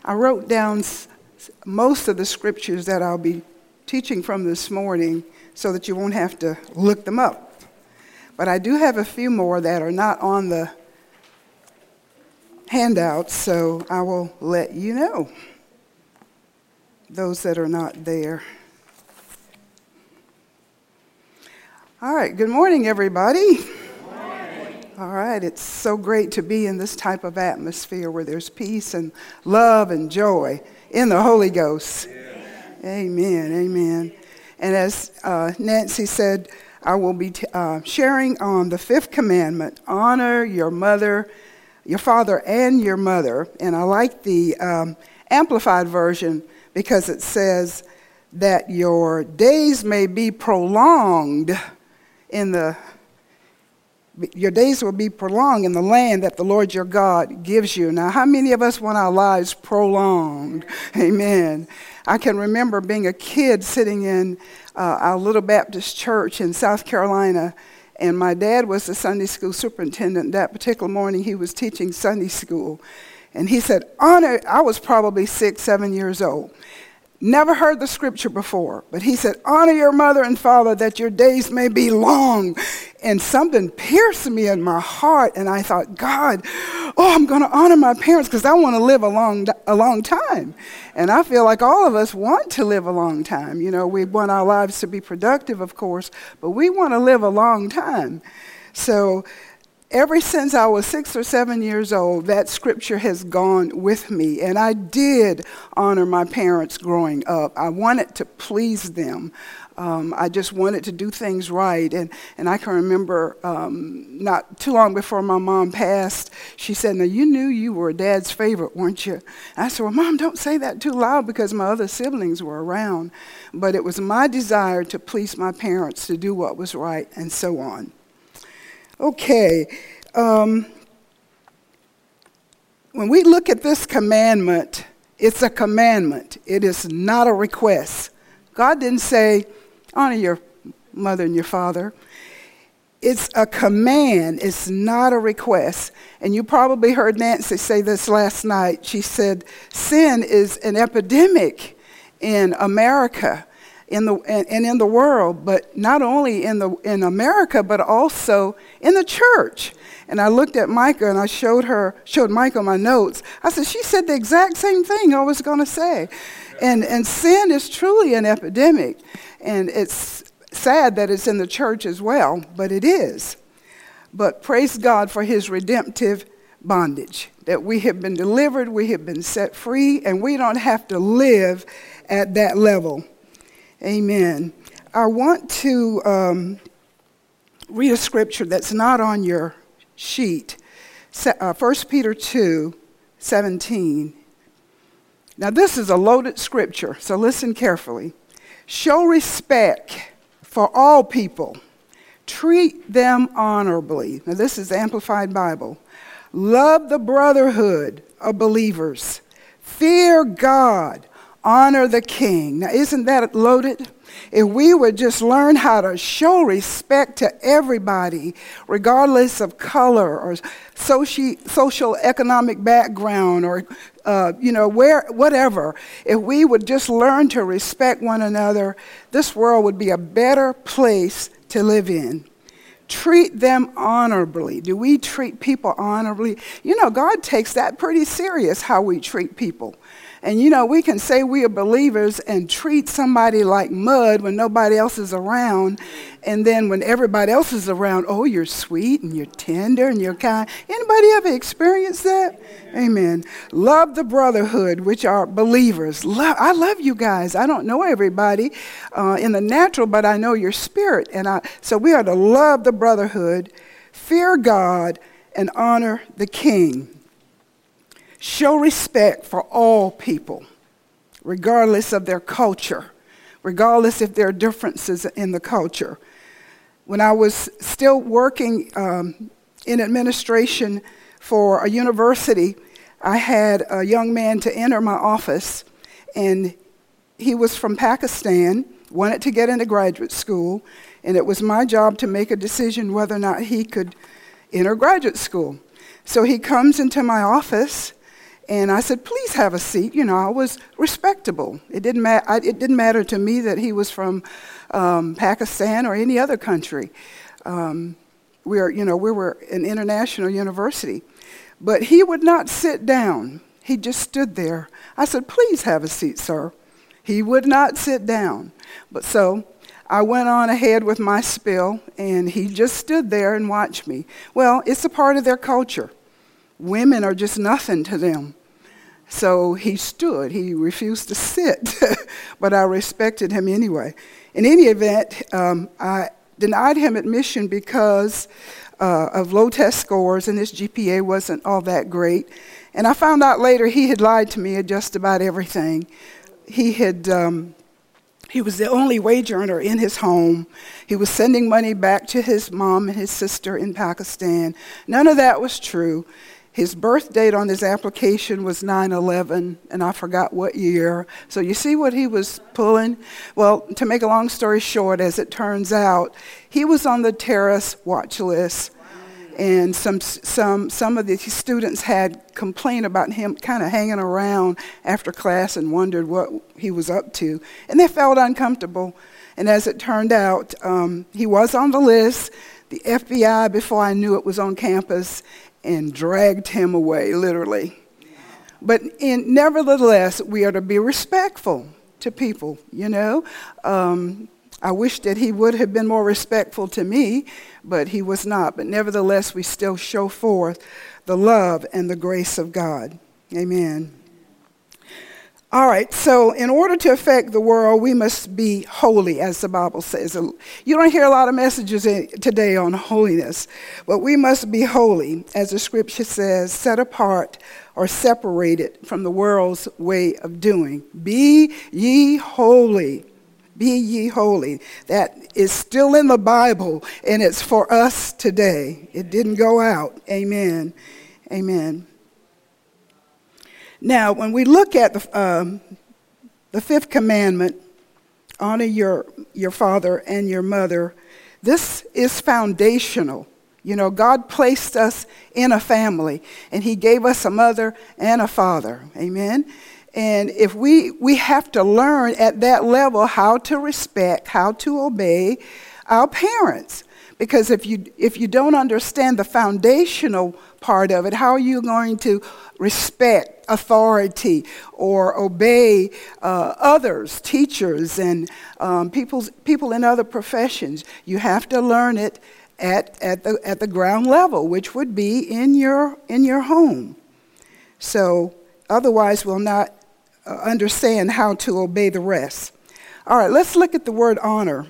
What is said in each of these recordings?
I wrote down most of the scriptures that I'll be teaching from this morning so that you won't have to look them up. But I do have a few more that are not on the handouts, so I will let you know, those that are not there. All right, good morning, everybody. All right, it's so great to be in this type of atmosphere where there's peace and love and joy in the Holy Ghost. Amen, amen. And as Nancy said, I will be sharing on the fifth commandment, honor your mother, your father and your mother. And I like the Amplified version because it says that your days may be prolonged your days will be prolonged in the land that the Lord your God gives you. Now, how many of us want our lives prolonged? Amen. I can remember being a kid sitting in our little Baptist church in South Carolina, and my dad was the Sunday school superintendent. That particular morning, he was teaching Sunday school, and he said, honor, I was probably 6, 7 years old. Never heard the scripture before, but he said, honor your mother and father that your days may be long. And something pierced me in my heart, and I thought, God, I'm going to honor my parents because I want to live a long time. And I feel like all of us want to live a long time. You know, we want our lives to be productive, of course, but we want to live a long time. So ever since I was 6 or 7 years old, that scripture has gone with me. And I did honor my parents growing up. I wanted to please them. I just wanted to do things right. And I can remember not too long before my mom passed, she said, now you knew you were Dad's favorite, weren't you? And I said, well, Mom, don't say that too loud because my other siblings were around. But it was my desire to please my parents, to do what was right, and so on. Okay, when we look at this commandment, it's a commandment. It is not a request. God didn't say, honor your mother and your father. It's a command. It's not a request. And you probably heard Nancy say this last night. She said, sin is an epidemic in America. In the world, but not only in America, but also in the church. And I looked at Micah and I showed Micah my notes. I said, she said the exact same thing I was going to say. And sin is truly an epidemic. And it's sad that it's in the church as well, but it is. But praise God for his redemptive bondage, that we have been delivered, we have been set free, and we don't have to live at that level. Amen. I want to read a scripture that's not on your sheet. 1 Peter 2:17. Now this is a loaded scripture, so listen carefully. Show respect for all people. Treat them honorably. Now this is the Amplified Bible. Love the brotherhood of believers. Fear God. Honor the king. Now, isn't that loaded? If we would just learn how to show respect to everybody, regardless of color or social economic background or, whatever, if we would just learn to respect one another, this world would be a better place to live in. Treat them honorably. Do we treat people honorably? You know, God takes that pretty serious, how we treat people. And, we can say we are believers and treat somebody like mud when nobody else is around. And then when everybody else is around, oh, you're sweet and you're tender and you're kind. Anybody ever experienced that? Amen. Love the brotherhood, which are believers. I love you guys. I don't know everybody in the natural, but I know your spirit. So we are to love the brotherhood, fear God, and honor the king. Show respect for all people, regardless of their culture, regardless if there are differences in the culture. When I was still working in administration for a university, I had a young man to enter my office, and he was from Pakistan, wanted to get into graduate school, and it was my job to make a decision whether or not he could enter graduate school. So he comes into my office, And I said, please have a seat. You know, I was respectable. It didn't matter to me that he was from Pakistan or any other country. We were an international university. But he would not sit down. He just stood there. I said, please have a seat, sir. He would not sit down. But so I went on ahead with my spiel, and he just stood there and watched me. Well, it's a part of their culture. Women are just nothing to them. So he stood. He refused to sit, but I respected him anyway. In any event, I denied him admission because of low test scores, and his GPA wasn't all that great. And I found out later he had lied to me at just about everything. He was the only wage earner in his home. He was sending money back to his mom and his sister in Pakistan. None of that was true. His birth date on his application was 9/11, and I forgot what year. So you see what he was pulling? Well, to make a long story short, as it turns out, he was on the terrorist watch list, and some of the students had complained about him kind of hanging around after class and wondered what he was up to, and they felt uncomfortable. And as it turned out, he was on the list. The FBI, before I knew it, was on campus and dragged him away, literally. But nevertheless, we are to be respectful to people, you know. I wish that he would have been more respectful to me, but he was not. But nevertheless, we still show forth the love and the grace of God. Amen. All right, so in order to affect the world, we must be holy, as the Bible says. You don't hear a lot of messages today on holiness, but we must be holy, as the scripture says, set apart or separated from the world's way of doing. Be ye holy. Be ye holy. That is still in the Bible, and it's for us today. It didn't go out. Amen. Amen. Now, when we look at the fifth commandment, honor your father and your mother, this is foundational. You know, God placed us in a family, and he gave us a mother and a father. Amen? And if we have to learn at that level how to respect, how to obey our parents. Because if you don't understand the foundational part of it, how are you going to respect authority or obey others, teachers, and people in other professions? You have to learn it at the ground level, which would be in your home. So otherwise, we'll not understand how to obey the rest. All right, let's look at the word honor.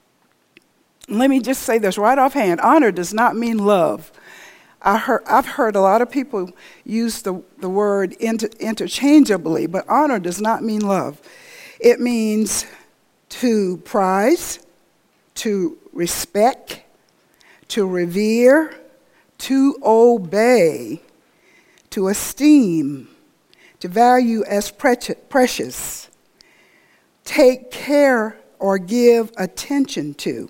Let me just say this right offhand. Honor does not mean love. I've heard a lot of people use the word interchangeably, but honor does not mean love. It means to prize, to respect, to revere, to obey, to esteem, to value as precious, take care or give attention to.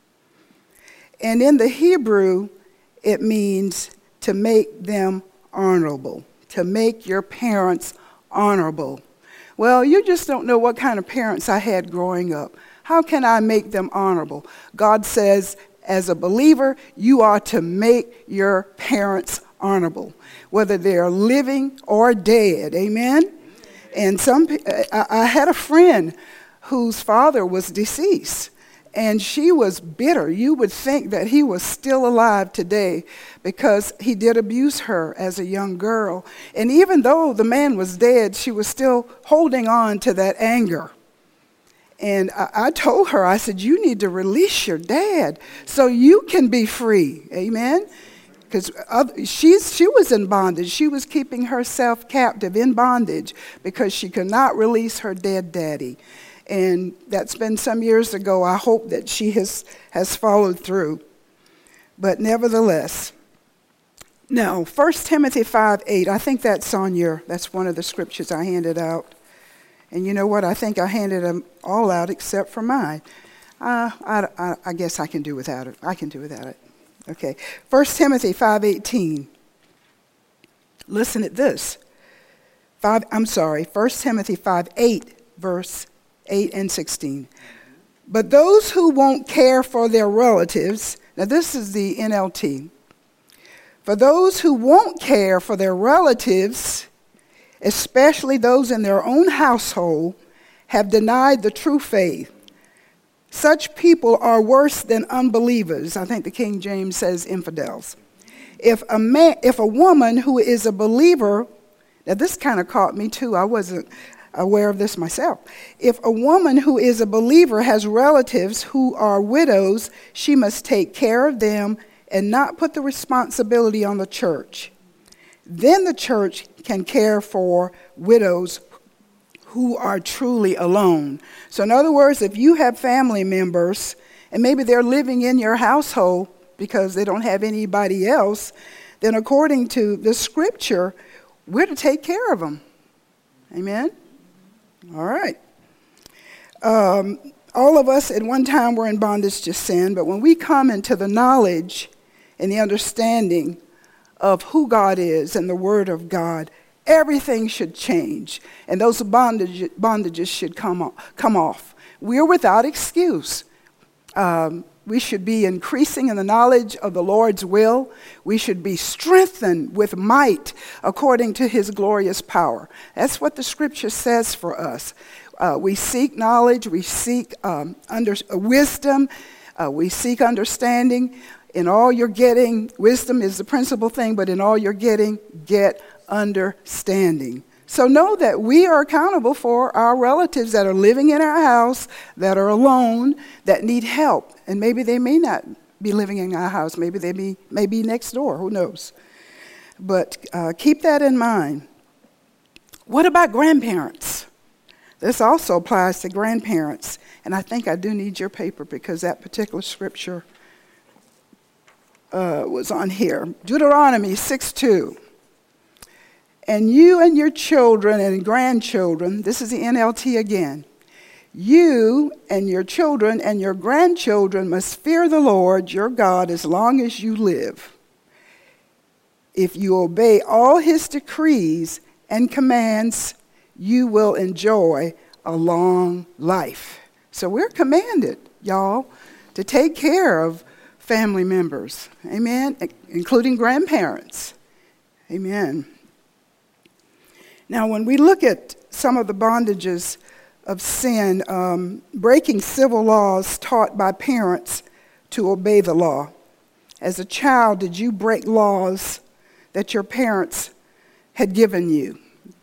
And in the Hebrew, it means to make them honorable, to make your parents honorable. Well, you just don't know what kind of parents I had growing up. How can I make them honorable? God says, as a believer, you are to make your parents honorable, whether they are living or dead. Amen? And I had a friend whose father was deceased. And she was bitter. You would think that he was still alive today because he did abuse her as a young girl. And even though the man was dead, she was still holding on to that anger. And I told her, I said, you need to release your dad so you can be free. Amen? Because she was in bondage. She was keeping herself captive in bondage because she could not release her dead daddy. And that's been some years ago. I hope that she has followed through. But nevertheless, now, 1 Timothy 5:8, I think that's one of the scriptures I handed out. And you know what? I think I handed them all out except for mine. I guess I can do without it. I can do without it. Okay. 1 Timothy 5:18. Listen at this. 1 Timothy 5:8, verse 8 and 16. But those who won't care for their relatives, now this is the NLT. For those who won't care for their relatives, especially those in their own household, have denied the true faith. Such people are worse than unbelievers. I think the King James says infidels. If a woman who is a believer, now this kind of caught me too. I wasn't aware of this myself. If a woman who is a believer has relatives who are widows, she must take care of them and not put the responsibility on the church. Then the church can care for widows who are truly alone. So in other words, if you have family members and maybe they're living in your household because they don't have anybody else, then according to the scripture, we're to take care of them. Amen? All right. All of us at one time were in bondage to sin, but when we come into the knowledge and the understanding of who God is and the Word of God, everything should change, and those bondages should come off. We're without excuse. We should be increasing in the knowledge of the Lord's will. We should be strengthened with might according to His glorious power. That's what the Scripture says for us. We seek knowledge. We seek wisdom. We seek understanding. In all you're getting, wisdom is the principal thing, but in all you're getting, get understanding. So know that we are accountable for our relatives that are living in our house, that are alone, that need help. And maybe they may not be living in our house. Maybe they may be next door. Who knows? But keep that in mind. What about grandparents? This also applies to grandparents. And I think I do need your paper because that particular scripture was on here. Deuteronomy 6:2. And you and your children and grandchildren, this is the NLT again, you and your children and your grandchildren must fear the Lord your God as long as you live. If you obey all His decrees and commands, you will enjoy a long life. So we're commanded, y'all, to take care of family members, amen, including grandparents, amen. Now, when we look at some of the bondages of sin, breaking civil laws taught by parents to obey the law. As a child, did you break laws that your parents had given you?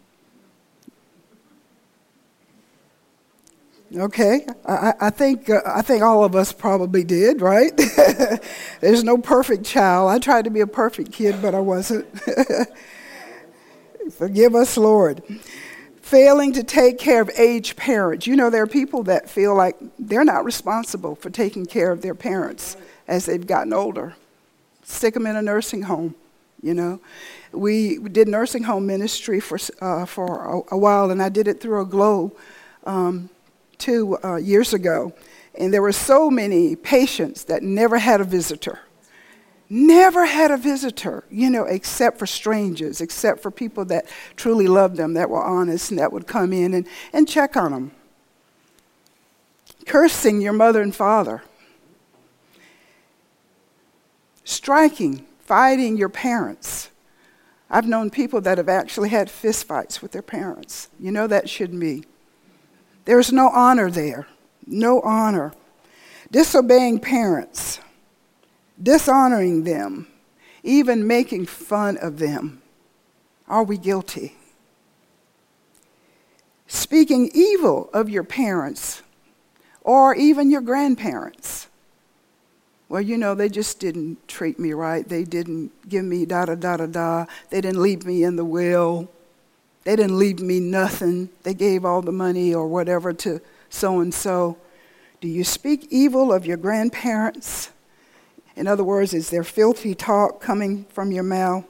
Okay, I think all of us probably did, right? There's no perfect child. I tried to be a perfect kid, but I wasn't. Forgive us, Lord. Failing to take care of aged parents. You know, there are people that feel like they're not responsible for taking care of their parents as they've gotten older. Stick them in a nursing home, you know. We did nursing home ministry for a while, and I did it through a Glow 2 years ago. And there were so many patients that never had a visitor. Never had a visitor, you know, except for strangers, except for people that truly loved them, that were honest, and that would come in and check on them. Cursing your mother and father. Striking, fighting your parents. I've known people that have actually had fist fights with their parents. You know that shouldn't be. There's no honor there. No honor. Disobeying parents. Dishonoring them, even making fun of them. Are we guilty? Speaking evil of your parents or even your grandparents. Well, you know, they just didn't treat me right. They didn't give me da-da-da-da-da. They didn't leave me in the will. They didn't leave me nothing. They gave all the money or whatever to so-and-so. Do you speak evil of your grandparents? In other words, is there filthy talk coming from your mouth?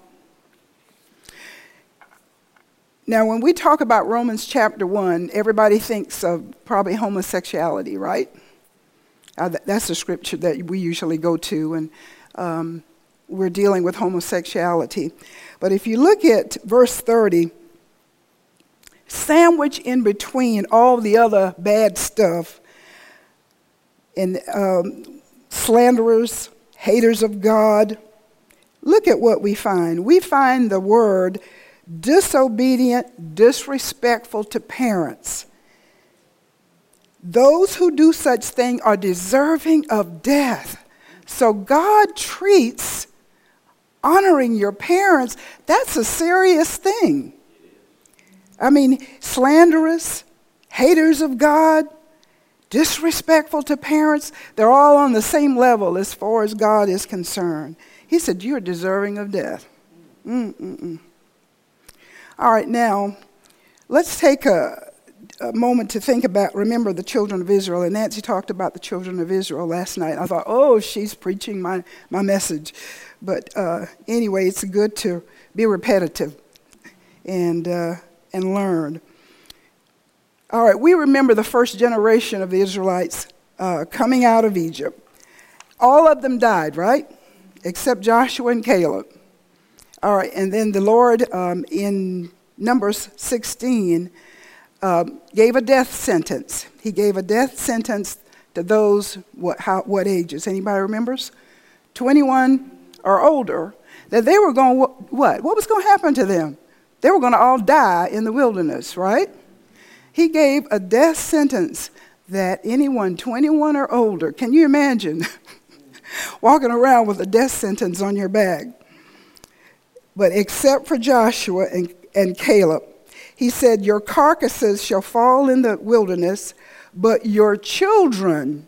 Now, when we talk about Romans chapter 1, everybody thinks of probably homosexuality, right? That's the scripture that we usually go to, and we're dealing with homosexuality. But if you look at verse 30, sandwiched in between all the other bad stuff, and slanderers, haters of God. Look at what we find. We find the word disobedient, disrespectful to parents. Those who do such thing are deserving of death. So God treats honoring your parents, that's a serious thing. I mean, slanderous, haters of God, disrespectful to parents, they're all on the same level as far as God is concerned. He said, you're deserving of death. All right, now, let's take a moment to think about, remember the children of Israel. And Nancy talked about the children of Israel last night. I thought, oh, she's preaching my message. But anyway, it's good to be repetitive and learn. All right, we remember the first generation of the Israelites coming out of Egypt. All of them died, right? Except Joshua and Caleb. All right, and then the Lord in Numbers 16 gave a death sentence. He gave a death sentence to those, what ages? Anybody remembers? 21 or older. That they were going, what? What was going to happen to them? They were going to all die in the wilderness, right? He gave a death sentence that anyone 21 or older, can you imagine walking around with a death sentence on your back? But except for Joshua and Caleb, he said, your carcasses shall fall in the wilderness, but your children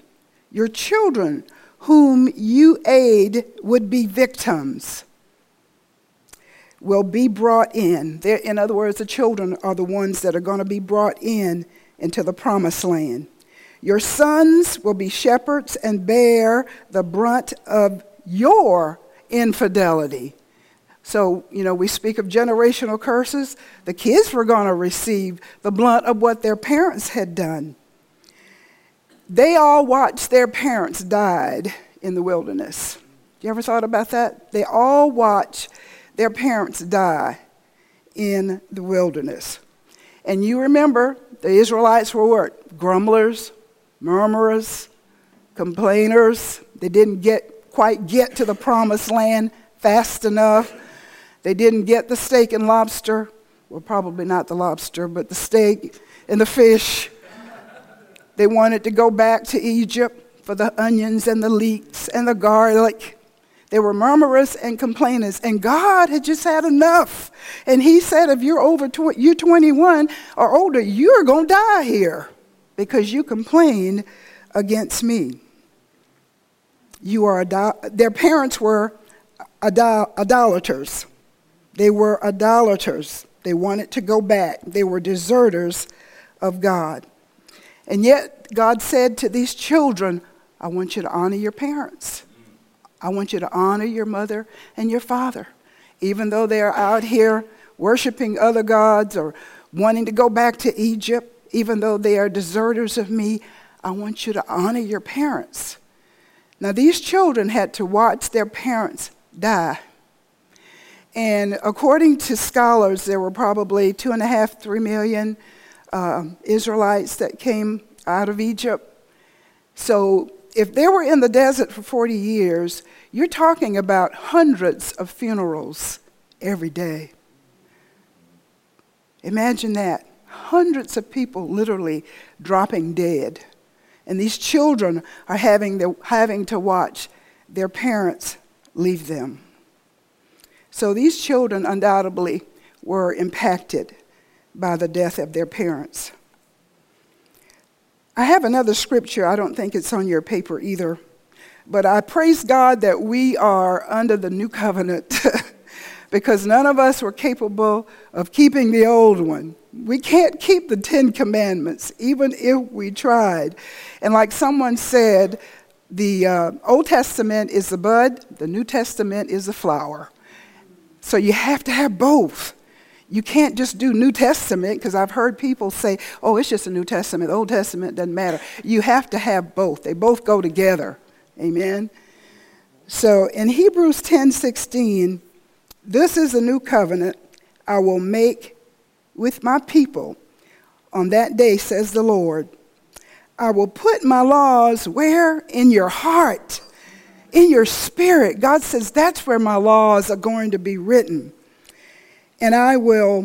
whom you aid would be victims, will be brought in. In other words, the children are the ones that are going to be brought in into the promised land. Your sons will be shepherds and bear the brunt of your infidelity. So, we speak of generational curses. The kids were going to receive the brunt of what their parents had done. They all watched their parents died in the wilderness. You ever thought about that? They all watched their parents die in the wilderness. And you remember, the Israelites were what? Grumblers, murmurers, complainers. They didn't quite get to the promised land fast enough. They didn't get the steak and lobster. Well, probably not the lobster, but the steak and the fish. They wanted to go back to Egypt for the onions and the leeks and the garlic. They were murmurers and complainers, and God had just had enough. And he said, if you're 21 or older, you're going to die here because you complained against me. Their parents were idolaters. They were idolaters. They wanted to go back. They were deserters of God. And yet God said to these children, I want you to honor your parents. I want you to honor your mother and your father. Even though they are out here worshiping other gods or wanting to go back to Egypt, even though they are deserters of me, I want you to honor your parents. Now, these children had to watch their parents die. And according to scholars, there were probably 2.5, 3 million Israelites that came out of Egypt. So if they were in the desert for 40 years, you're talking about hundreds of funerals every day. Imagine that. Hundreds of people literally dropping dead. And these children are having to watch their parents leave them. So these children undoubtedly were impacted by the death of their parents. I have another scripture. I don't think it's on your paper either. But I praise God that we are under the new covenant because none of us were capable of keeping the old one. We can't keep the 10 Commandments, even if we tried. And like someone said, the Old Testament is the bud, the New Testament is the flower. So you have to have both. You can't just do New Testament, because I've heard people say, oh, it's just a New Testament. The Old Testament doesn't matter. You have to have both. They both go together. Amen? So in Hebrews 10:16, this is a new covenant I will make with my people on that day, says the Lord, I will put my laws where? In your heart, in your spirit. God says that's where my laws are going to be written. And I will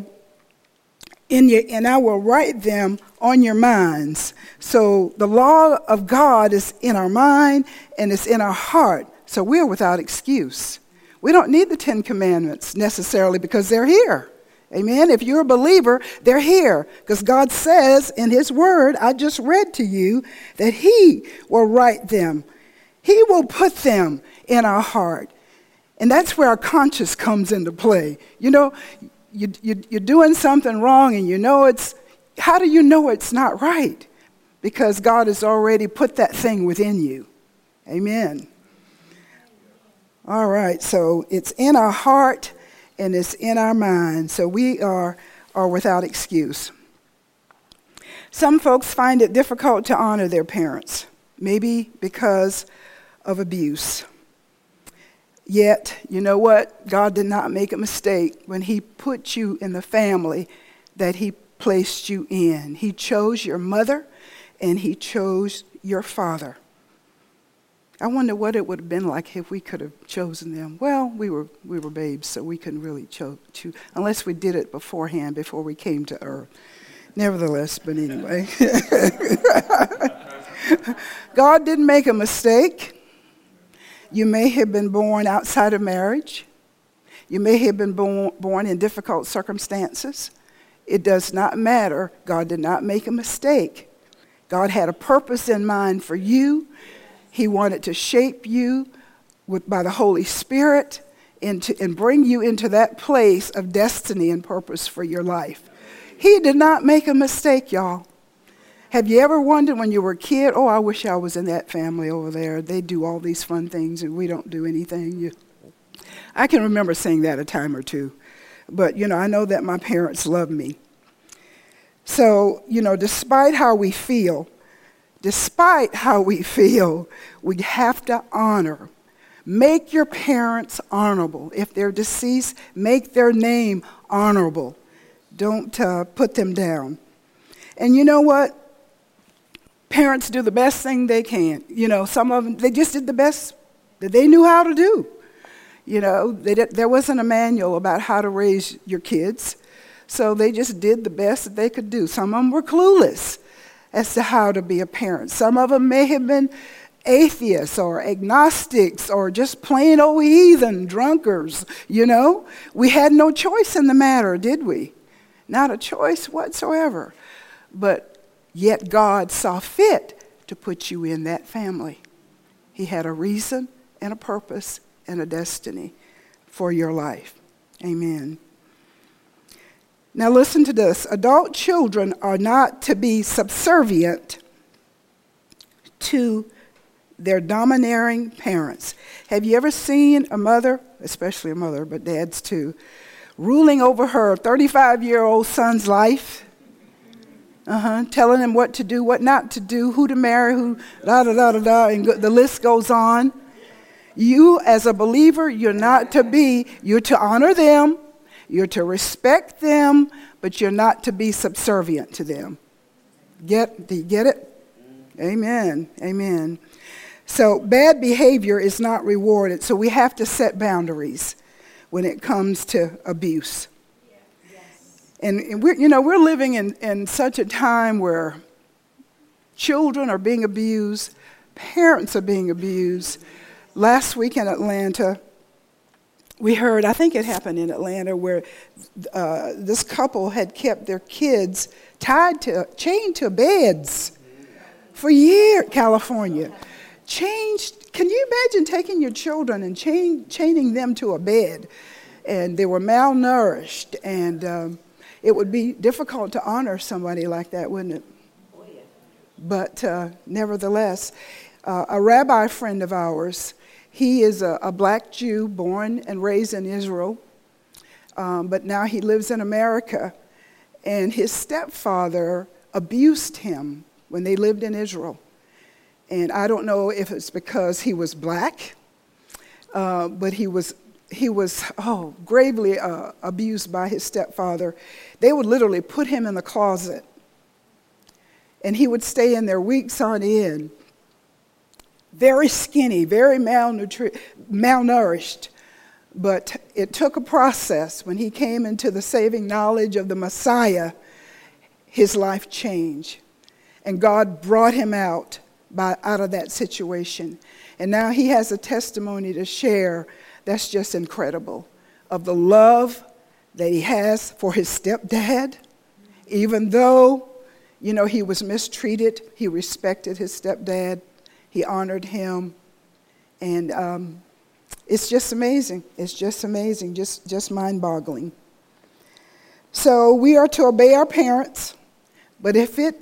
write them on your minds. So the law of God is in our mind and it's in our heart. So we're without excuse. We don't need the 10 Commandments necessarily because they're here. Amen. If you're a believer, they're here because God says in his word, I just read to you, that he will write them. He will put them in our heart. And that's where our conscience comes into play. You know, you're doing something wrong and you know how do you know it's not right? Because God has already put that thing within you. Amen. All right, so it's in our heart and it's in our mind. So we are without excuse. Some folks find it difficult to honor their parents, maybe because of abuse. Yet, you know what? God did not make a mistake when he put you in the family that he placed you in. He chose your mother and he chose your father. I wonder what it would have been like if we could have chosen them. Well, we were babes, so we couldn't really choose, unless we did it beforehand, before we came to earth. Nevertheless, but anyway. God didn't make a mistake. You may have been born outside of marriage. You may have been born in difficult circumstances. It does not matter. God did not make a mistake. God had a purpose in mind for you. He wanted to shape you by the Holy Spirit and bring you into that place of destiny and purpose for your life. He did not make a mistake, y'all. Have you ever wondered when you were a kid, oh, I wish I was in that family over there. They do all these fun things and we don't do anything. I can remember saying that a time or two. But, I know that my parents love me. So, despite how we feel, we have to honor. Make your parents honorable. If they're deceased, make their name honorable. Don't put them down. And you know what? Parents do the best thing they can. Some of them, they just did the best that they knew how to do. There wasn't a manual about how to raise your kids. So they just did the best that they could do. Some of them were clueless as to how to be a parent. Some of them may have been atheists or agnostics or just plain old heathen drunkards, We had no choice in the matter, did we? Not a choice whatsoever. But yet God saw fit to put you in that family. He had a reason and a purpose and a destiny for your life. Amen. Now listen to this. Adult children are not to be subservient to their domineering parents. Have you ever seen a mother, especially a mother, but dads too, ruling over her 35-year-old son's life? Telling him what to do, what not to do, who to marry, who, da-da-da-da-da, and the list goes on. You, as a believer, you're to honor them, you're to respect them, but you're not to be subservient to them. Do you get it? Amen. Amen. So bad behavior is not rewarded, so we have to set boundaries when it comes to abuse. And we're living in such a time where children are being abused, parents are being abused. Last week in Atlanta, we heard, I think it happened in Atlanta, where this couple had kept their kids chained to beds for years. California. Can you imagine taking your children and chaining them to a bed? And they were malnourished, and it would be difficult to honor somebody like that, wouldn't it? Oh, yeah. But nevertheless, a rabbi friend of ours, he is a black Jew born and raised in Israel, but now he lives in America. And his stepfather abused him when they lived in Israel. And I don't know if it's because he was black, but he was gravely abused by his stepfather. They would literally put him in the closet And he would stay in there weeks on end, very skinny, very malnourished. But it took a process. When he came into the saving knowledge of the Messiah, his life changed. And God brought him out of that situation. And now he has a testimony to share that's just incredible, of the love that he has for his stepdad. Even though, he was mistreated, he respected his stepdad. He honored him. And it's just amazing. It's just amazing, just mind-boggling. So we are to obey our parents, but if it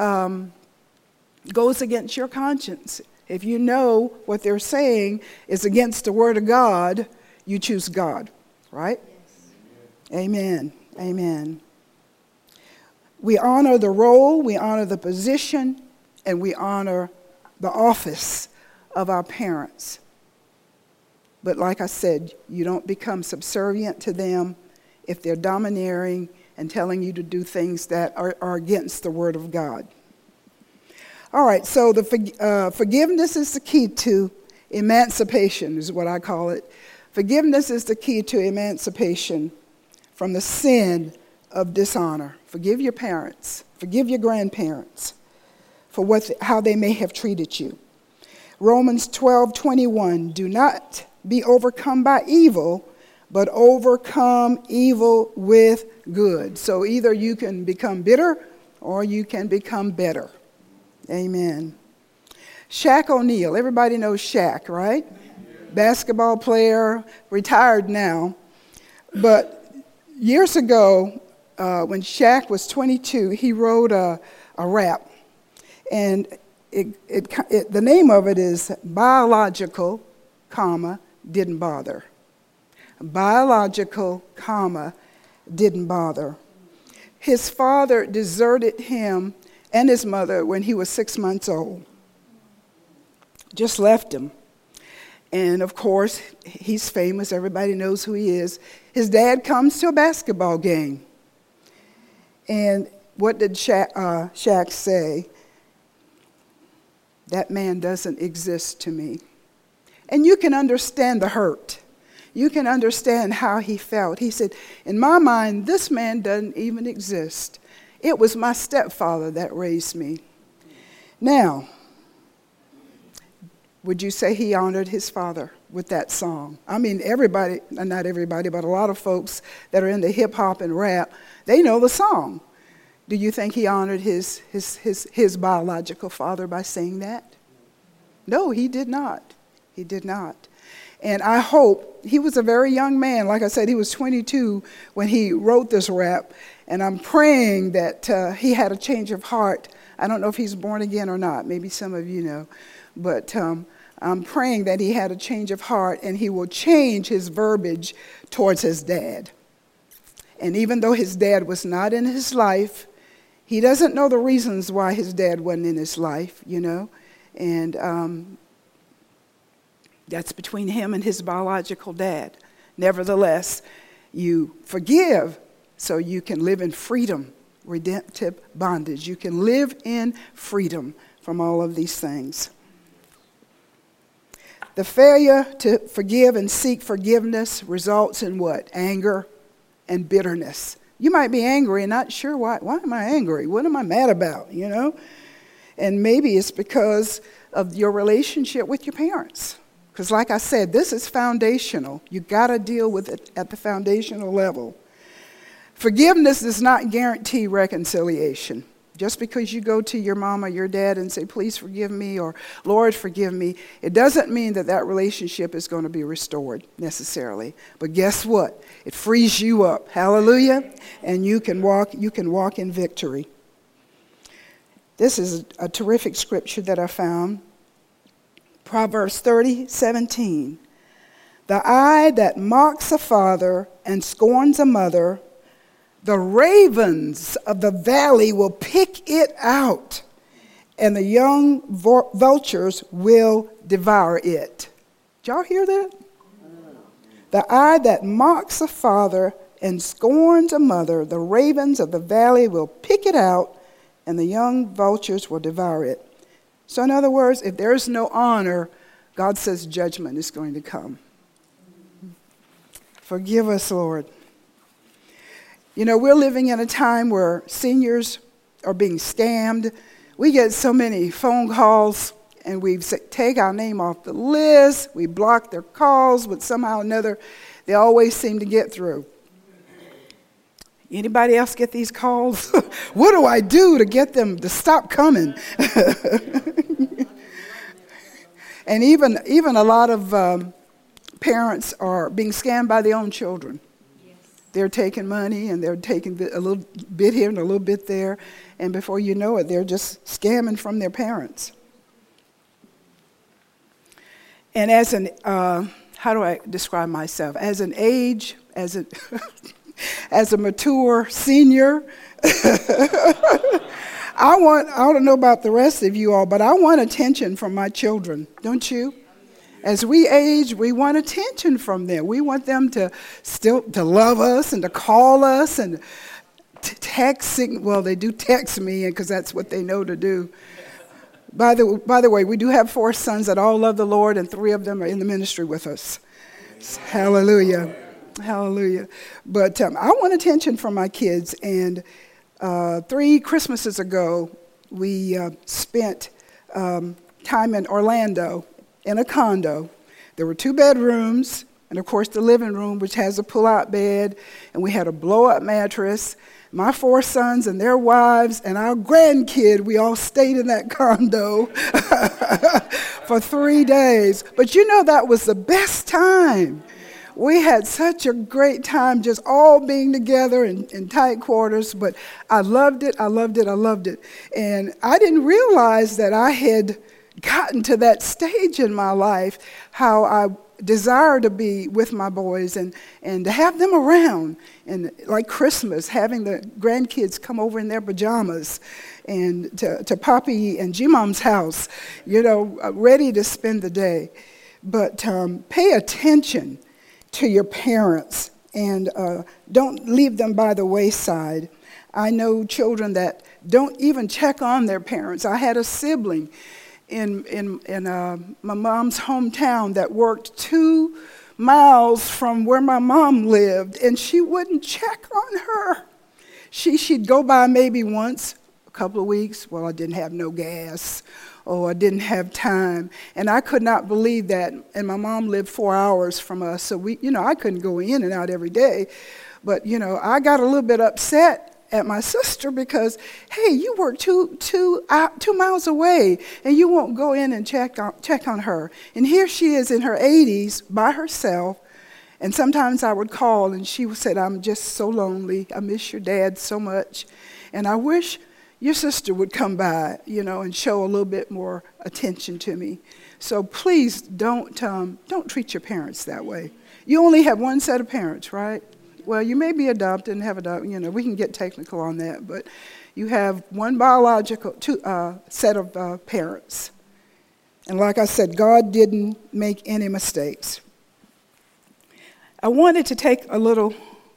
goes against your conscience, if you know what they're saying is against the Word of God, you choose God, right? Yes. Amen. Amen. We honor the role, we honor the position, and we honor the office of our parents. But like I said, you don't become subservient to them if they're domineering and telling you to do things that are against the Word of God. All right, so the forgiveness is the key to emancipation, is what I call it. Forgiveness is the key to emancipation from the sin of dishonor. Forgive your parents. Forgive your grandparents for how they may have treated you. Romans 12:21, do not be overcome by evil, but overcome evil with good. So either you can become bitter or you can become better. Amen. Shaq O'Neal. Everybody knows Shaq, right? Basketball player, retired now. But years ago, when Shaq was 22, he wrote a rap. And the name of it is Biological, Didn't Bother. Biological, Didn't Bother. His father deserted him and his mother when he was 6 months old. Just left him. And of course, he's famous. Everybody knows who he is. His dad comes to a basketball game. And what did Shaq say? That man doesn't exist to me. And you can understand the hurt. You can understand how he felt. He said, in my mind, this man doesn't even exist. It was my stepfather that raised me. Now, would you say he honored his father with that song? I mean, everybody, not everybody, but a lot of folks that are into hip hop and rap, they know the song. Do you think he honored his biological father by saying that? No, he did not. He did not. And I hope, he was a very young man. Like I said, he was 22 when he wrote this rap. And I'm praying that he had a change of heart. I don't know if he's born again or not. Maybe some of you know. But I'm praying that he had a change of heart and he will change his verbiage towards his dad. And even though his dad was not in his life, he doesn't know the reasons why his dad wasn't in his life, And that's between him and his biological dad. Nevertheless, you forgive so you can live in freedom, redemptive bondage. You can live in freedom from all of these things. The failure to forgive and seek forgiveness results in what? Anger and bitterness. You might be angry and not sure why. Why am I angry? What am I mad about, And maybe it's because of your relationship with your parents. Because like I said, this is foundational. You got to deal with it at the foundational level. Forgiveness does not guarantee reconciliation. Just because you go to your mom or your dad and say, please forgive me, or Lord, forgive me, it doesn't mean that relationship is going to be restored necessarily. But guess what? It frees you up. Hallelujah. And you can walk in victory. This is a terrific scripture that I found. Proverbs 30:17. The eye that mocks a father and scorns a mother, the ravens of the valley will pick it out, and the young vultures will devour it. Did y'all hear that? The eye that mocks a father and scorns a mother, the ravens of the valley will pick it out, and the young vultures will devour it. So in other words, if there is no honor, God says judgment is going to come. Forgive us, Lord. You know, we're living in a time where seniors are being scammed. We get so many phone calls, and we take our name off the list. We block their calls, but somehow or another, they always seem to get through. Anybody else get these calls? What do I do to get them to stop coming? And even a lot of parents are being scammed by their own children. Yes. They're taking money and they're taking a little bit here and a little bit there, and before you know it, they're just scamming from their parents. And as an, how do I describe myself? As an age, as a mature senior, I don't know about the rest of you all, but I want attention from my children, don't you? As we age, we want attention from them. We want them to love us and to call us and texting. Well, they do text me because that's what they know to do. By the way, we do have 4 sons that all love the Lord, and 3 of them are in the ministry with us. Hallelujah. Hallelujah. But I want attention from my kids, and 3 Christmases ago, we spent time in Orlando in a condo. There were 2 bedrooms, and of course the living room, which has a pull-out bed, and we had a blow-up mattress. My 4 sons and their wives and our grandkid, we all stayed in that condo for 3 days. But you know, that was the best time. We had such a great time just all being together in tight quarters, but I loved it, I loved it, I loved it. And I didn't realize that I had gotten to that stage in my life, how I desire to be with my boys and to have them around. And like Christmas, having the grandkids come over in their pajamas and to Poppy and G-Mom's house, you know, ready to spend the day. But pay attention to your parents and don't leave them by the wayside. I know children that don't even check on their parents. I had a sibling in my mom's hometown that worked 2 miles from where my mom lived, and she wouldn't check on her. She'd go by maybe once a couple of weeks. Well, I didn't have no gas, or I didn't have time, and I could not believe that. And my mom lived 4 hours from us, so I couldn't go in and out every day. But I got a little bit upset at my sister because, hey, you work two miles away and you won't go in and check on her. And here she is in her 80s by herself. And sometimes I would call and she said, I'm just so lonely. I miss your dad so much. And I wish your sister would come by, and show a little bit more attention to me. So please don't treat your parents that way. You only have one set of parents, right? Well, you may be adopted and have adopted, we can get technical on that, but you have one biological set of parents. And like I said, God didn't make any mistakes. I wanted to take a little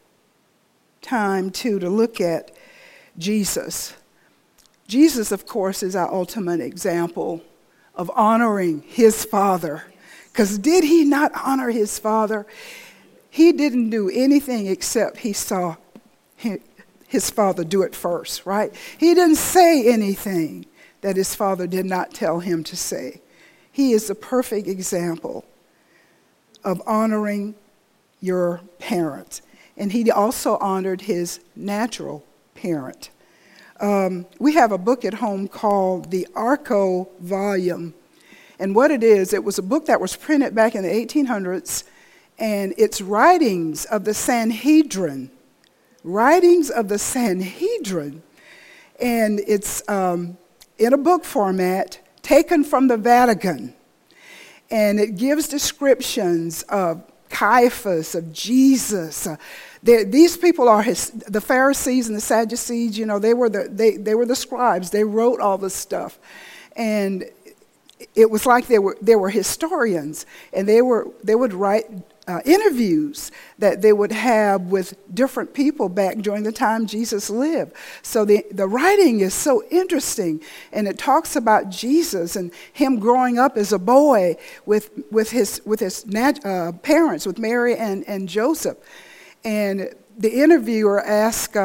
time, to look at Jesus. Jesus, of course, is our ultimate example of honoring his Father. Because did he not honor his Father? He didn't do anything except he saw his Father do it first, right? He didn't say anything that his Father did not tell him to say. He is the perfect example of honoring your parents. And he also honored his natural parent. We have a book at home called the Arco Volume. And what it is, it was a book that was printed back in the 1800s. And it's writings of the Sanhedrin. Writings of the Sanhedrin. And it's in a book format, taken from the Vatican. And it gives descriptions of Caiaphas, of Jesus. These people are the Pharisees and the Sadducees. They were the scribes. They wrote all this stuff. And it was like they were historians, and they would write interviews that they would have with different people back during the time Jesus lived. So the writing is so interesting, and it talks about Jesus and him growing up as a boy with his parents, with Mary and Joseph. And the interviewer asked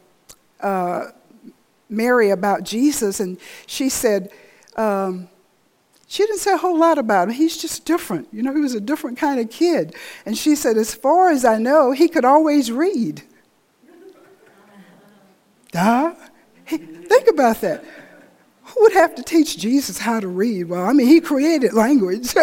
Mary about Jesus, and she said, she didn't say a whole lot about him. He's just different. He was a different kind of kid. And she said, as far as I know, he could always read. Hey, think about that. Who would have to teach Jesus how to read? Well, he created language.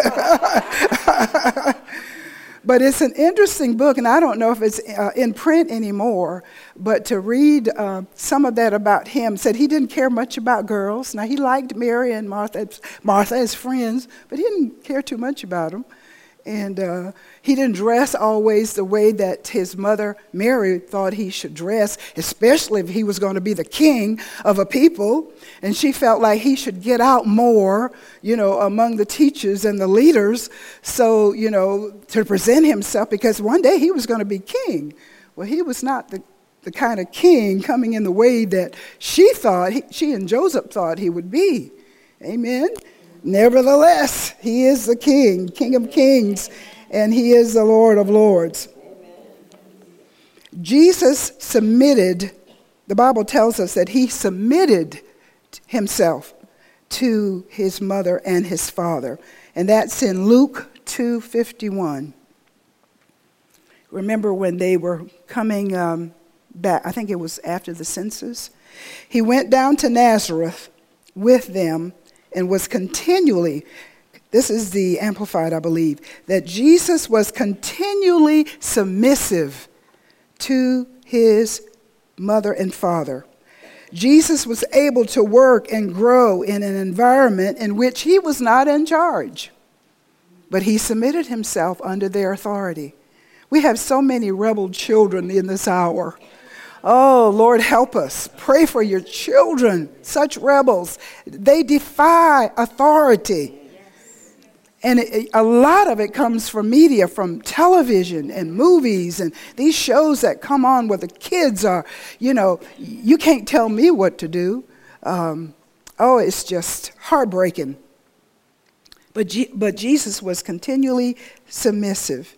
But it's an interesting book, and I don't know if it's in print anymore, but to read some of that about him, said he didn't care much about girls. Now, he liked Mary and Martha as friends, but he didn't care too much about them. And he didn't dress always the way that his mother, Mary, thought he should dress, especially if he was going to be the king of a people. And she felt like he should get out more, among the teachers and the leaders, so, to present himself, because one day he was going to be king. Well, he was not the kind of king coming in the way that she and Joseph thought he would be. Amen? Nevertheless, he is the King of kings, and he is the Lord of lords. Jesus submitted, the Bible tells us that he submitted himself to his mother and his father. And that's in Luke 2:51. Remember when they were coming back, I think it was after the census. He went down to Nazareth with them and was continually, this is the Amplified, I believe, that Jesus was continually submissive to his mother and father. Jesus was able to work and grow in an environment in which he was not in charge, but he submitted himself under their authority. We have so many rebel children in this hour. Oh, Lord, help us. Pray for your children, such rebels. They defy authority. And a lot of it comes from media, from television and movies and these shows that come on where the kids are, you can't tell me what to do. It's just heartbreaking. But Jesus was continually submissive.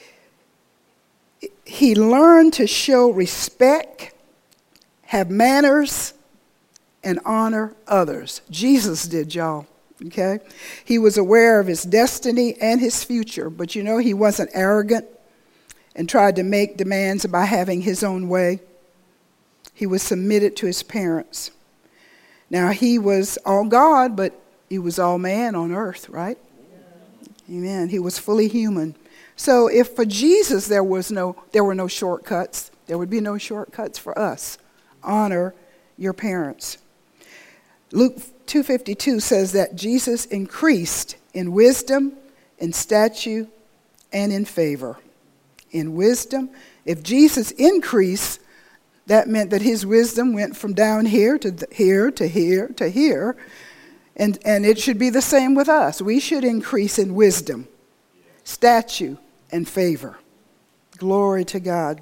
He learned to show respect, have manners, and honor others. Jesus did, y'all. Okay? He was aware of his destiny and his future, but he wasn't arrogant and tried to make demands by having his own way. He was submitted to his parents. Now, he was all God, but he was all man on earth, right? Amen. He was fully human. So if for Jesus there were no shortcuts, there would be no shortcuts for us. Honor your parents. Luke 2:52 says that Jesus increased in wisdom, in stature, and in favor. In wisdom, if Jesus increased, that meant that his wisdom went from down here to here to here to here. And it should be the same with us. We should increase in wisdom, stature, and favor. Glory to God.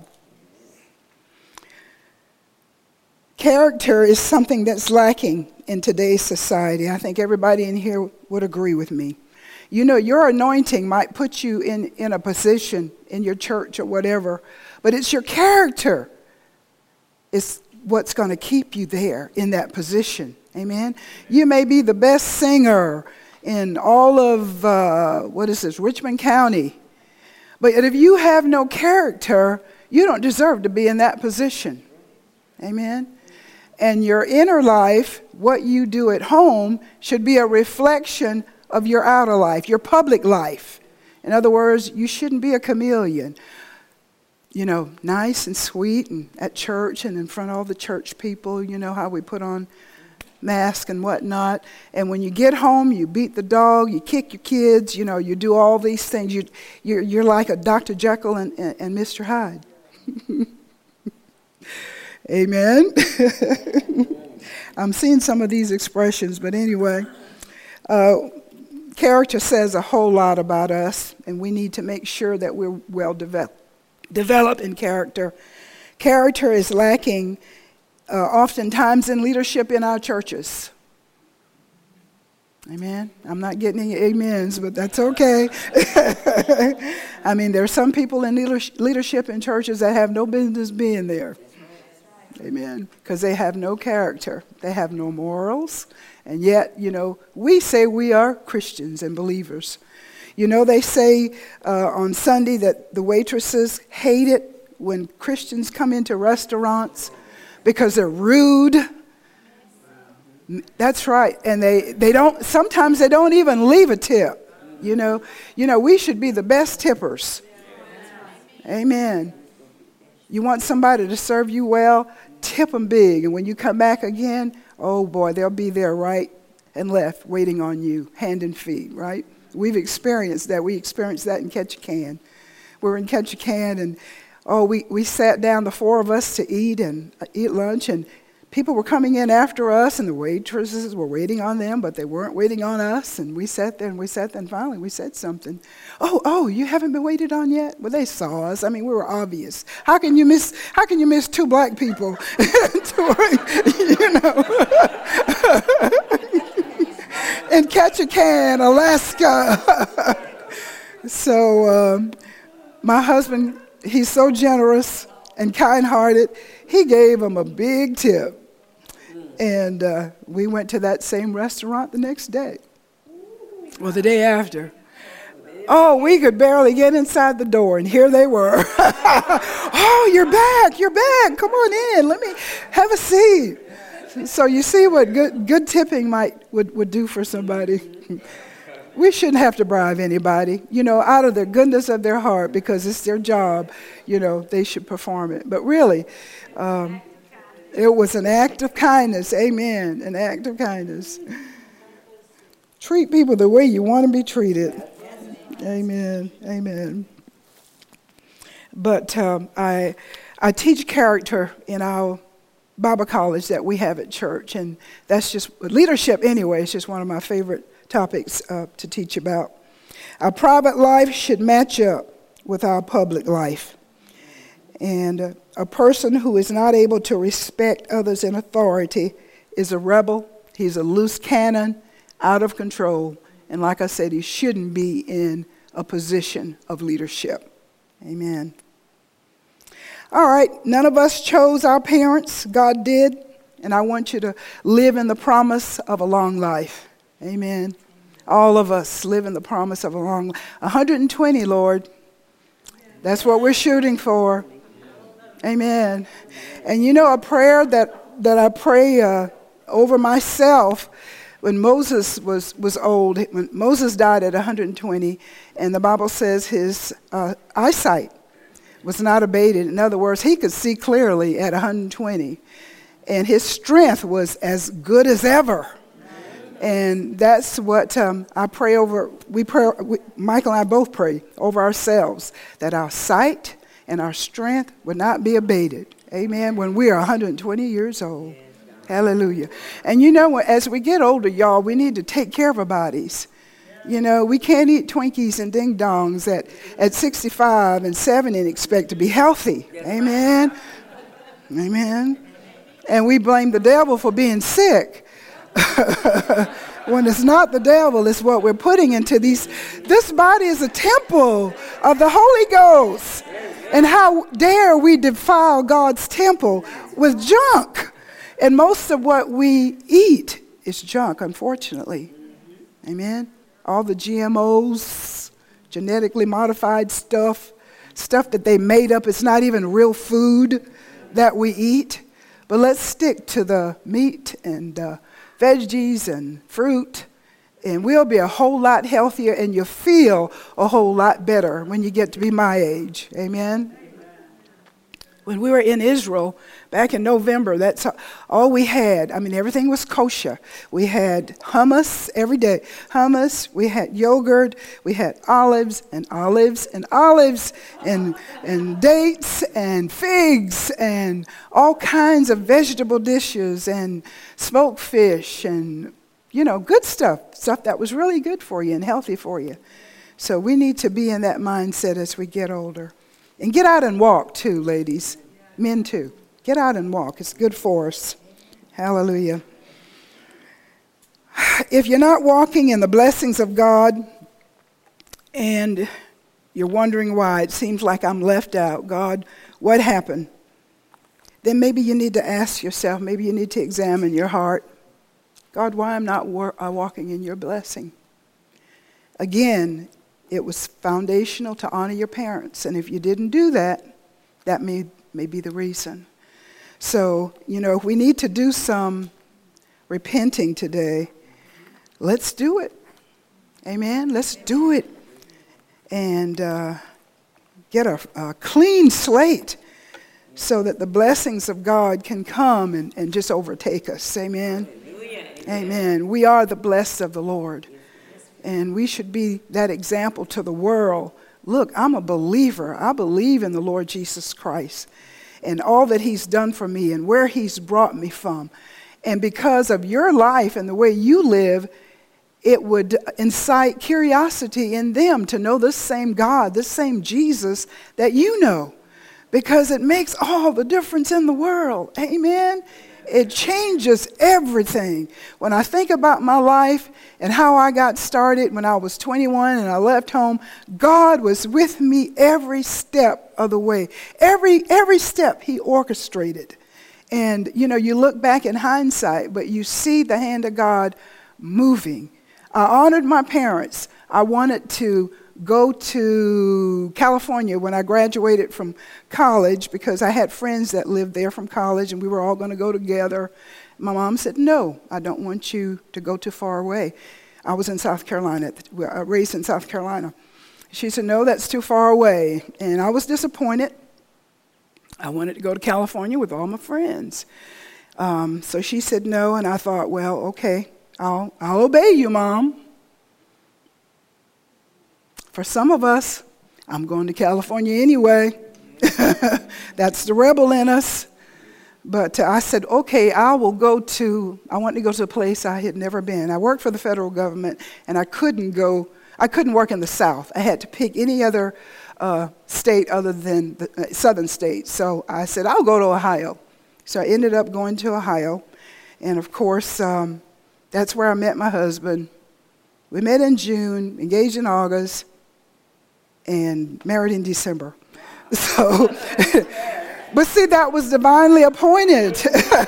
Character is something that's lacking in today's society. I think everybody in here would agree with me. Your anointing might put you in a position in your church or whatever, but it's your character is what's going to keep you there in that position. Amen? You may be the best singer in all of, Richmond County. But if you have no character, you don't deserve to be in that position. Amen? And your inner life, what you do at home, should be a reflection of your outer life, your public life. In other words, you shouldn't be a chameleon. Nice and sweet and at church and in front of all the church people, how we put on masks and whatnot. And when you get home, you beat the dog, you kick your kids, you do all these things. You're like a Dr. Jekyll and Mr. Hyde. Amen. I'm seeing some of these expressions, but anyway. Character says a whole lot about us, and we need to make sure that we're well developed in character. Character is lacking oftentimes in leadership in our churches. Amen. I'm not getting any amens, but that's okay. I mean, there are some people in leadership in churches that have no business being there. Amen. Because they have no character. They have no morals. And yet, we say we are Christians and believers. They say on Sunday that the waitresses hate it when Christians come into restaurants because they're rude. That's right. And sometimes they don't even leave a tip. We should be the best tippers. Amen. You want somebody to serve you well, tip them big. And when you come back again, oh boy, they'll be there right and left waiting on you, hand and feet, right? We've experienced that. We experienced that in Ketchikan. We were in Ketchikan and we sat down, the four of us, to eat lunch, and people were coming in after us, and the waitresses were waiting on them, but they weren't waiting on us. And we sat there, and finally we said something. Oh, you haven't been waited on yet? Well, they saw us. I mean, we were obvious. How can you miss two black people? In Ketchikan, Alaska. So my husband, he's so generous and kind-hearted. He gave them a big tip. And we went to that same restaurant the next day. Well, the day after. Oh, we could barely get inside the door, and here they were. Oh, you're back. Come on in. Let me have a seat. So you see what good tipping would do for somebody. We shouldn't have to bribe anybody, out of the goodness of their heart, because it's their job, they should perform it. But really, it was an act of kindness. Amen. An act of kindness. Treat people the way you want to be treated. Amen. Amen. But I teach character in our Bible college that we have at church, and that's just leadership anyway. It's just one of my favorite topics to teach about. Our private life should match up with our public life. And a person who is not able to respect others in authority is a rebel. He's a loose cannon, out of control. And like I said, he shouldn't be in a position of leadership. Amen. All right, none of us chose our parents. God did. And I want you to live in the promise of a long life. Amen. All of us live in the promise of a long life. 120, Lord. That's what we're shooting for. Amen. And a prayer that I pray over myself when Moses was old, when Moses died at 120, and the Bible says his eyesight was not abated. In other words, he could see clearly at 120, and his strength was as good as ever. And that's what I pray over. Michael and I both pray over ourselves, that our sight and our strength would not be abated. Amen. When we are 120 years old. Hallelujah. And as we get older, y'all, we need to take care of our bodies. We can't eat Twinkies and ding dongs at 65 and 70 and expect to be healthy. Amen. Amen. And we blame the devil for being sick. When it's not the devil, it's what we're putting into these. This body is a temple of the Holy Ghost. And how dare we defile God's temple with junk? And most of what we eat is junk, unfortunately. Amen. All the GMOs, genetically modified stuff that they made up. It's not even real food that we eat. But let's stick to the meat and veggies and fruit, and we'll be a whole lot healthier, and you'll feel a whole lot better when you get to be my age. Amen? When we were in Israel back in November, that's all we had. I mean, everything was kosher. We had hummus every day. Hummus, we had yogurt, we had olives and olives and olives and dates and figs and all kinds of vegetable dishes and smoked fish and, good stuff that was really good for you and healthy for you. So we need to be in that mindset as we get older. And get out and walk too, ladies. Men too. Get out and walk. It's good for us. Hallelujah. If you're not walking in the blessings of God and you're wondering why, it seems like I'm left out. God, what happened? Then maybe you need to ask yourself, maybe you need to examine your heart. God, why am I not walking in your blessing? Again, it was foundational to honor your parents. And if you didn't do that, that may be the reason. So, if we need to do some repenting today, let's do it. Amen? Let's do it. And get a clean slate so that the blessings of God can come and just overtake us. Amen? Amen. We are the blessed of the Lord. And we should be that example to the world. Look, I'm a believer. I believe in the Lord Jesus Christ and all that he's done for me and where he's brought me from. And because of your life and the way you live, it would incite curiosity in them to know this same God, this same Jesus that you know. Because it makes all the difference in the world. Amen? It changes everything. When I think about my life and how I got started when I was 21 and I left home, God was with me every step of the way. Every step he orchestrated. And, you look back in hindsight, but you see the hand of God moving. I honored my parents. I wanted to go to California when I graduated from college because I had friends that lived there from college and we were all going to go together. My mom said, no, I don't want you to go too far away. I was in South Carolina, raised in South Carolina. She said, no, that's too far away. And I was disappointed. I wanted to go to California with all my friends. So she said no, and I thought, well, okay, I'll obey you, Mom. For some of us, I'm going to California anyway. That's the rebel in us. But I said, okay, I wanted to go to a place I had never been. I worked for the federal government, and I couldn't work in the South. I had to pick any other state other than the southern state. So I said, I'll go to Ohio. So I ended up going to Ohio. And of course, that's where I met my husband. We met in June, engaged in August, and married in December. So, but see, that was divinely appointed.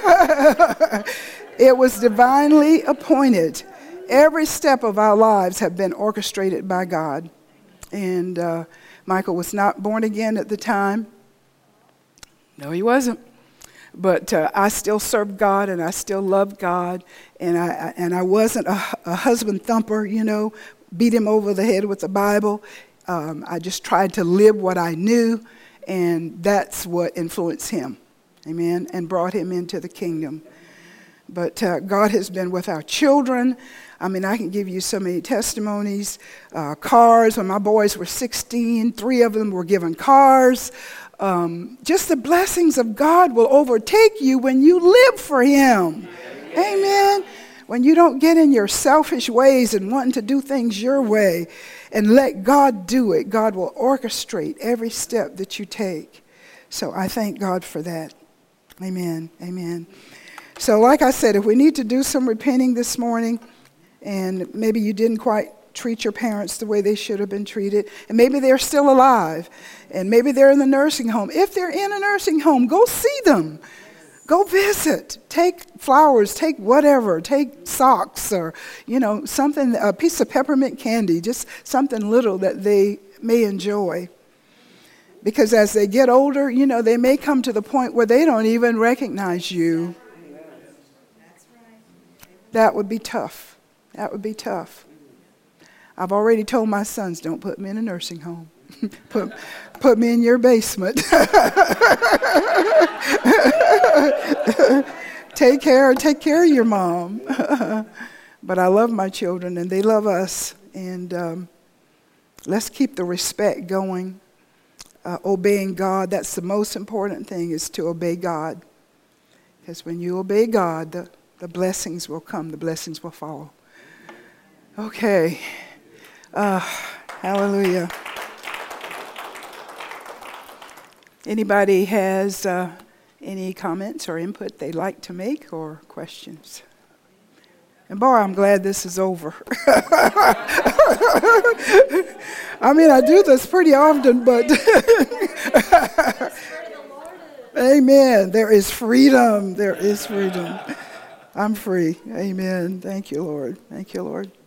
It was divinely appointed. Every step of our lives have been orchestrated by God. And Michael was not born again at the time. No, he wasn't. But I still served God, and I still loved God. And I wasn't a husband thumper, beat him over the head with the Bible. I just tried to live what I knew, and that's what influenced him, amen, and brought him into the kingdom. But God has been with our children. I mean, I can give you so many testimonies. Cars, when my boys were 16, 3 of them were given cars. Just the blessings of God will overtake you when you live for him, amen. When you don't get in your selfish ways and wanting to do things your way and let God do it, God will orchestrate every step that you take. So I thank God for that. Amen. Amen. So like I said, if we need to do some repenting this morning, and maybe you didn't quite treat your parents the way they should have been treated, and maybe they're still alive, and maybe they're in the nursing home. If they're in a nursing home, go see them. Go visit, take flowers, take whatever, take socks or, something, a piece of peppermint candy, just something little that they may enjoy. Because as they get older, they may come to the point where they don't even recognize you. That would be tough. That would be tough. I've already told my sons, don't put me in a nursing home. Put me in your basement. Take care of your mom. But I love my children, and they love us. And let's keep the respect going. Obeying God, that's the most important thing, is to obey God. Because when you obey God, the blessings will come. The blessings will follow. Okay. Hallelujah. Anybody has any comments or input they'd like to make or questions? And boy, I'm glad this is over. I mean, I do this pretty often, but amen. There is freedom. There is freedom. I'm free. Amen. Thank you, Lord. Thank you, Lord.